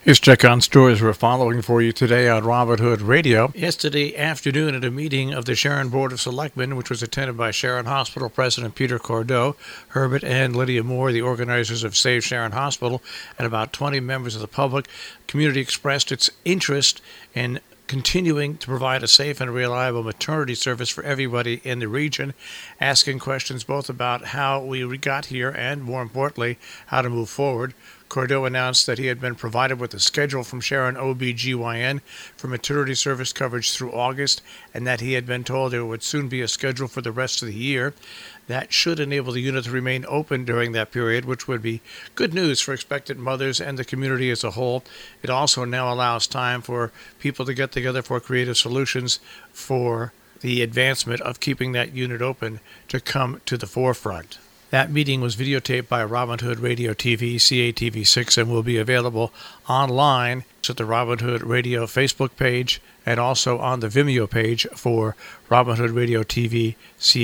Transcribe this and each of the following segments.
Here's check on stories we're following for you today on Robin Hood Radio. Yesterday afternoon at a meeting of the Sharon Board of Selectmen, which was attended by Sharon Hospital President Peter Cordeau, Herbert and Lydia Moore, the organizers of Save Sharon Hospital, and about 20 members of the public, community expressed its interest in continuing to provide a safe and reliable maternity service for everybody in the region, asking questions both about how we got here and, more importantly, how to move forward. Cordeau announced that he had been provided with a schedule from Sharon OB-GYN for maternity service coverage through August, and that he had been told there would soon be a schedule for the rest of the year. That should enable the unit to remain open during that period, which would be good news for expectant mothers and the community as a whole. It also now allows time for people to get together for creative solutions for the advancement of keeping that unit open to come to the forefront. That meeting was videotaped by Robin Hood Radio TV, CATV6, and will be available online at the Robin Hood Radio Facebook page and also on the Vimeo page for Robin Hood Radio TV,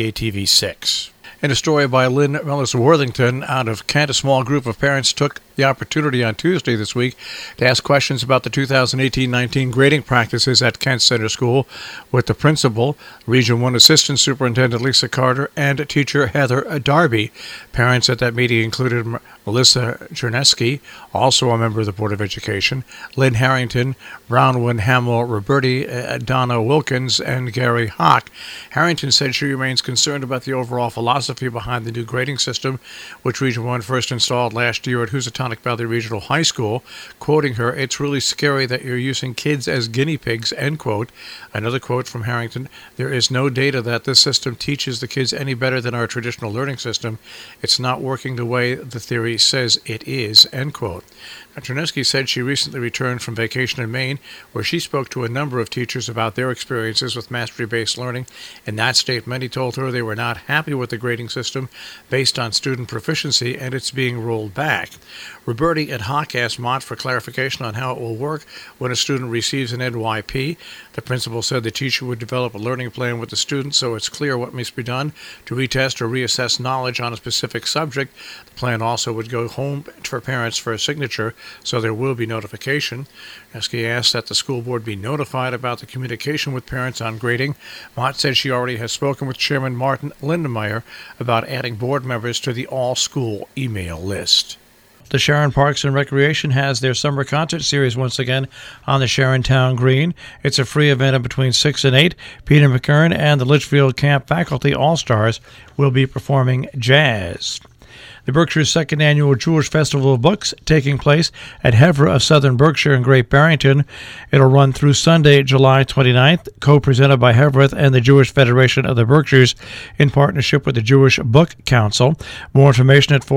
CATV6. In a story by Lynn Mellis-Worthington out of Kent, a small group of parents took the opportunity on Tuesday this week to ask questions about the 2018-19 grading practices at Kent Center School with the principal, Region 1 Assistant Superintendent Lisa Carter, and teacher Heather Darby. Parents at that meeting included Melissa Chernesky, also a member of the Board of Education, Lynn Harrington, Brownwood Hamill Roberti, Donna Wilkins, and Gary Hawk. Harrington said she remains concerned about the overall philosophy behind the new grading system, which Region 1 first installed last year at Housatonic Valley Regional High School. Quoting her, "It's really scary that you're using kids as guinea pigs," end quote. Another quote from Harrington, "There is no data that this system teaches the kids any better than our traditional learning system. It's not working the way the theory says it is," end quote. Chernesky said she recently returned from vacation in Maine, where she spoke to a number of teachers about their experiences with mastery-based learning. In that state, many told her they were not happy with the grading system based on student proficiency, and it's being rolled back. Roberti and Hawk asked Mott for clarification on how it will work when a student receives an NYP. The principal said the teacher would develop a learning plan with the student so it's clear what must be done to retest or reassess knowledge on a specific subject. The plan also would go home for parents for a signature, so there will be notification. Chernesky asked that the school board be notified about the communication with parents on grading. Mott said she already has spoken with Chairman Martin Lindenmeyer about adding board members to the all-school email list. The Sharon Parks and Recreation has their summer concert series once again on the Sharon Town Green. It's a free event between 6 and 8. Peter McKern and the Litchfield Camp Faculty All-Stars will be performing jazz. The Berkshire's second annual Jewish Festival of Books taking place at Hevra of Southern Berkshire and Great Barrington. It'll run through Sunday, July 29th, co-presented by Hevrath and the Jewish Federation of the Berkshires in partnership with the Jewish Book Council. More information at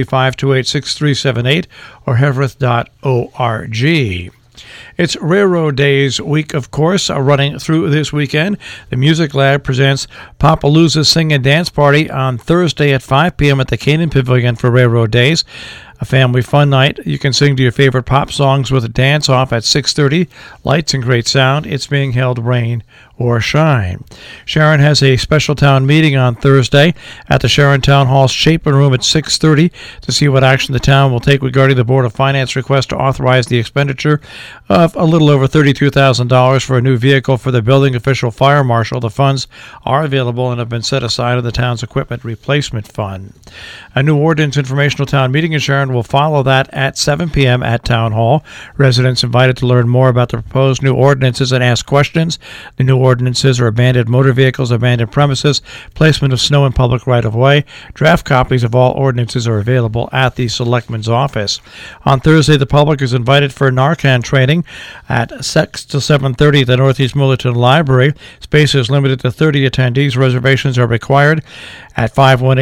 413-528-6378 or hevrath.org. It's Railroad Days week, of course, running through this weekend. The Music Lab presents Papalooza Sing and Dance Party on Thursday at 5 p.m. at the Canaan Pavilion for Railroad Days. A family fun night. You can sing to your favorite pop songs with a dance-off at 6:30. Lights and great sound. It's being held rain or shine. Sharon has a special town meeting on Thursday at the Sharon Town Hall Chapin Room at 6:30 to see what action the town will take regarding the Board of Finance request to authorize the expenditure of a little over $32,000 for a new vehicle for the building official fire marshal. The funds are available and have been set aside in the town's equipment replacement fund. A new ordinance informational town meeting in Sharon will follow that at 7 p.m. at Town Hall. Residents invited to learn more about the proposed new ordinances and ask questions. The new ordinances are abandoned motor vehicles, abandoned premises, placement of snow in public right-of-way. Draft copies of all ordinances are available at the Selectman's office. On Thursday, the public is invited for Narcan training at 6 to 7:30 at the Northeast Millerton Library. Space is limited to 30 attendees. Reservations are required at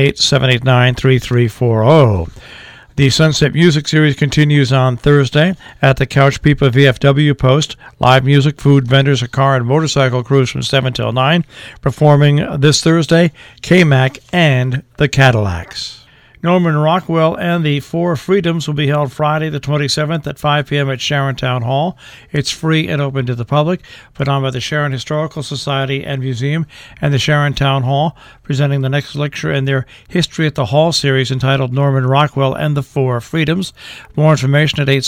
518-789-3340. The Sunset Music Series continues on Thursday at the Couch Peepa VFW post. Live music, food, vendors, a car and motorcycle cruise from 7 till 9. Performing this Thursday, K-Mac and the Cadillacs. Norman Rockwell and the Four Freedoms will be held Friday the 27th at 5 p.m. at Sharon Town Hall. It's free and open to the public, put on by the Sharon Historical Society and Museum and the Sharon Town Hall, presenting the next lecture in their History at the Hall series entitled Norman Rockwell and the Four Freedoms. More information at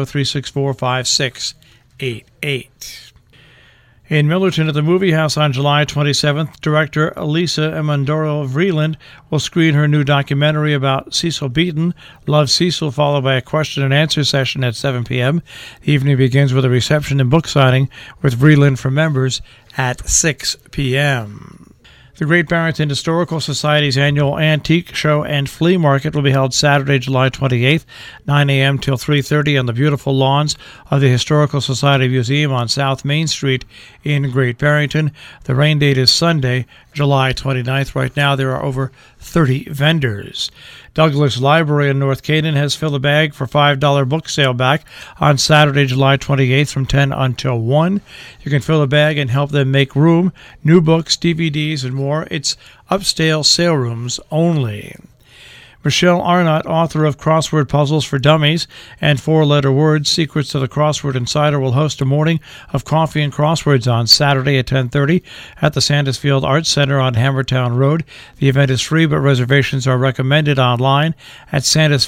860-364-5688. In Millerton at the Movie House on July 27th, director Elisa Emandoro Vreeland will screen her new documentary about Cecil Beaton, Love Cecil, followed by a question and answer session at 7 p.m. The evening begins with a reception and book signing with Vreeland for members at 6 p.m. The Great Barrington Historical Society's annual antique show and flea market will be held Saturday, July 28th, 9 a.m. till 3:30 on the beautiful lawns of the Historical Society Museum on South Main Street in Great Barrington. The rain date is Sunday, July 29th. Right now there are over 30 vendors. Douglas Library in North Canaan has Fill a Bag for $5 book sale back on Saturday, July 28th from 10 until 1. You can fill a bag and help them make room. New books, DVDs, and more. It's upscale sale rooms only. Michelle Arnott, author of Crossword Puzzles for Dummies and Four-Letter Words, Secrets to the Crossword Insider, will host a morning of coffee and crosswords on Saturday at 10:30 at the Sandusfield Arts Center on Hammertown Road. The event is free, but reservations are recommended online at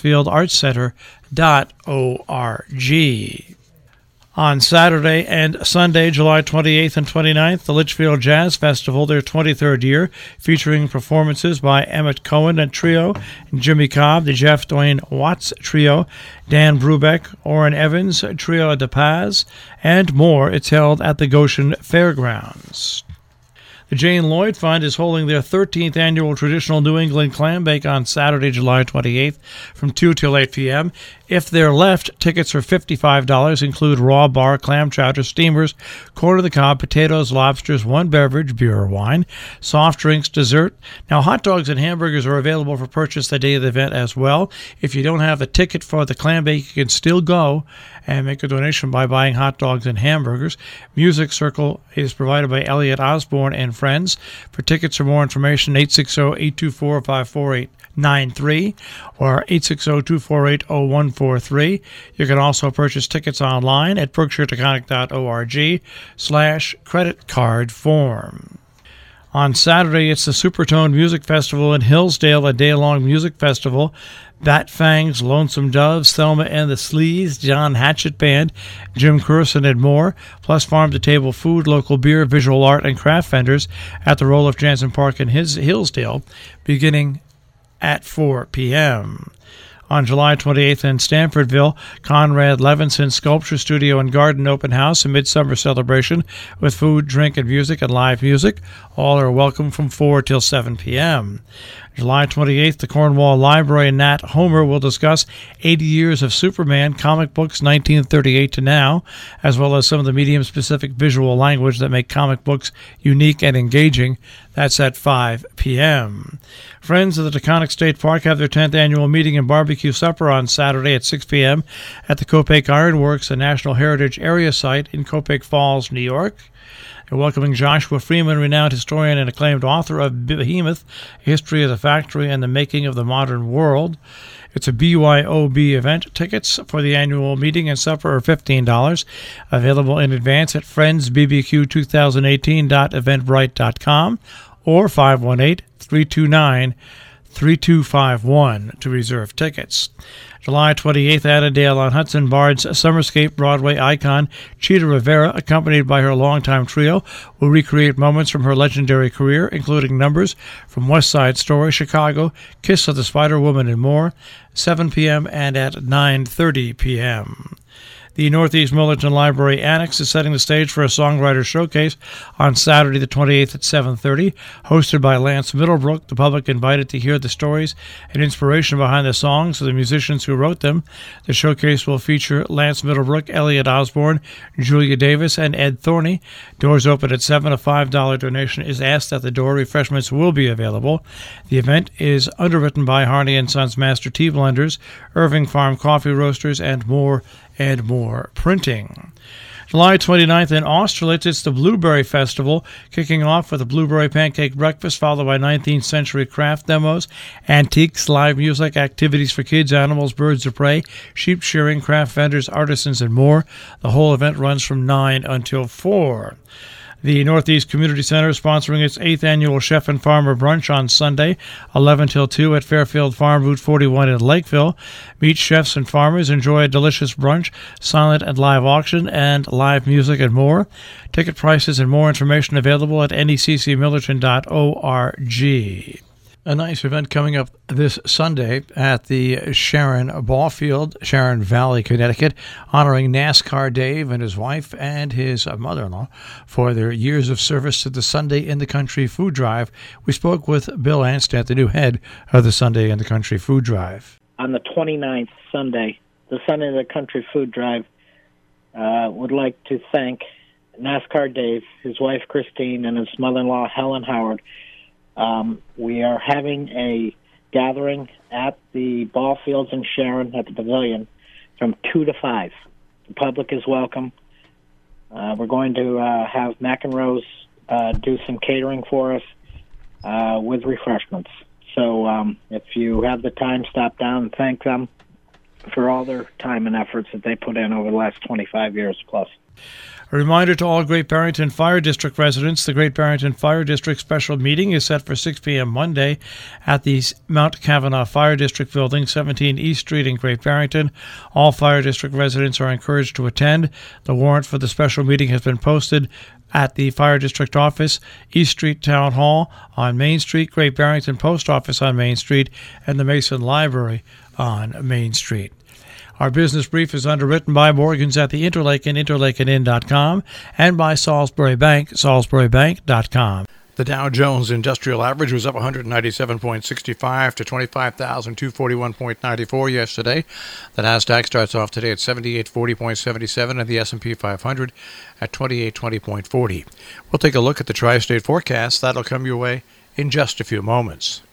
sandusfieldartscenter.org. On Saturday and Sunday, July 28th and 29th, the Litchfield Jazz Festival, their 23rd year, featuring performances by Emmett Cohen and Trio, Jimmy Cobb, the Jeff Dwayne Watts Trio, Dan Brubeck, Orrin Evans, Trio de Paz, and more. It's held at the Goshen Fairgrounds. The Jane Lloyd Fund is holding their 13th annual traditional New England clam bake on Saturday, July 28th from 2 till 8 p.m. If they're left, tickets are $55, include raw bar, clam chowder, steamers, corn on the cob, potatoes, lobsters, one beverage, beer or wine, soft drinks, dessert. Now, hot dogs and hamburgers are available for purchase the day of the event as well. If you don't have a ticket for the clam bake, you can still go and make a donation by buying hot dogs and hamburgers. Music Circle is provided by Elliot Osborne and Friends. For tickets or more information, 860-824-5493 or 860-248-0143. You can also purchase tickets online at berkshiretaconic.org/credit card form. On Saturday, it's the Supertone Music Festival in Hillsdale, a day-long music festival. Bat Fangs, Lonesome Doves, Thelma and the Sleaze, John Hatchett Band, Jim Curson, and more, plus farm-to-table food, local beer, visual art, and craft vendors at the Roloff Jansen Park in Hillsdale, beginning at 4 p.m. On July 28th in Stanfordville, Conrad Levinson Sculpture Studio and Garden Open House, a midsummer celebration with food, drink, and music and live music. All are welcome from 4 till 7 p.m. July 28th, the Cornwall Library and Nat Homer will discuss 80 years of Superman comic books 1938 to now, as well as some of the medium-specific visual language that make comic books unique and engaging. That's at 5 p.m. Friends of the Taconic State Park have their 10th annual meeting and barbecue supper on Saturday at 6 p.m. at the Copake Ironworks, a National Heritage Area site in Copake Falls, New York. They're welcoming Joshua Freeman, renowned historian and acclaimed author of Behemoth, A History of the Factory and the Making of the Modern World. It's a BYOB event. Tickets for the annual meeting and supper are $15. Available in advance at friendsbbq2018.eventbrite.com or 518-329-3251 to reserve tickets. July 28th, Annandale on Hudson, Bard's Summerscape Broadway icon Cheetah Rivera, accompanied by her longtime trio, will recreate moments from her legendary career, including numbers from West Side Story, Chicago, Kiss of the Spider-Woman, and more, 7 p.m. and at 9:30 p.m. The Northeast Millerton Library Annex is setting the stage for a songwriter showcase on Saturday the 28th at 7:30, hosted by Lance Middlebrook. The public invited to hear the stories and inspiration behind the songs of the musicians who wrote them. The showcase will feature Lance Middlebrook, Elliot Osborne, Julia Davis, and Ed Thorney. Doors open at 7. A $5 donation is asked at the door. Refreshments will be available. The event is underwritten by Harney & Sons Master Tea Blenders, Irving Farm Coffee Roasters, and more and more printing. July 29th in Austerlitz, it's the Blueberry Festival, kicking off with a blueberry pancake breakfast, followed by 19th century craft demos, antiques, live music, activities for kids, animals, birds of prey, sheep shearing, craft vendors, artisans, and more. The whole event runs from 9 until 4. The Northeast Community Center is sponsoring its 8th annual Chef and Farmer Brunch on Sunday, 11 till 2 at Fairfield Farm, Route 41 in Lakeville. Meet chefs and farmers, enjoy a delicious brunch, silent and live auction, and live music and more. Ticket prices and more information available at neccmillerton.org. A nice event coming up this Sunday at the Sharon Ball Field, Sharon Valley, Connecticut, honoring NASCAR Dave and his wife and his mother-in-law for their years of service to the Sunday in the Country Food Drive. We spoke with Bill Anstett, the new head of the Sunday in the Country Food Drive. On the 29th Sunday, the Sunday in the Country Food Drive, would like to thank NASCAR Dave, his wife Christine, and his mother-in-law Helen Howard. We are having a gathering at the ball fields in Sharon at the pavilion from 2 to 5. The public is welcome. We're going to have McEnroe's do some catering for us with refreshments. So if you have the time, stop down and thank them for all their time and efforts that they put in over the last 25 years plus. A reminder to all Great Barrington Fire District residents, the Great Barrington Fire District special meeting is set for 6 p.m. Monday at the Mount Kavanaugh Fire District building, 17 East Street in Great Barrington. All Fire District residents are encouraged to attend. The warrant for the special meeting has been posted at the Fire District office, East Street Town Hall on Main Street, Great Barrington Post Office on Main Street, and the Mason Library on Main Street. Our business brief is underwritten by Morgans at the Interlaken, interlakenin.com, and by Salisbury Bank, salisburybank.com. The Dow Jones Industrial Average was up 197.65 to 25,241.94 yesterday. The Nasdaq starts off today at 7840.77 and the S&P 500 at 2820.40. We'll take a look at the tri-state forecast. That'll come your way in just a few moments.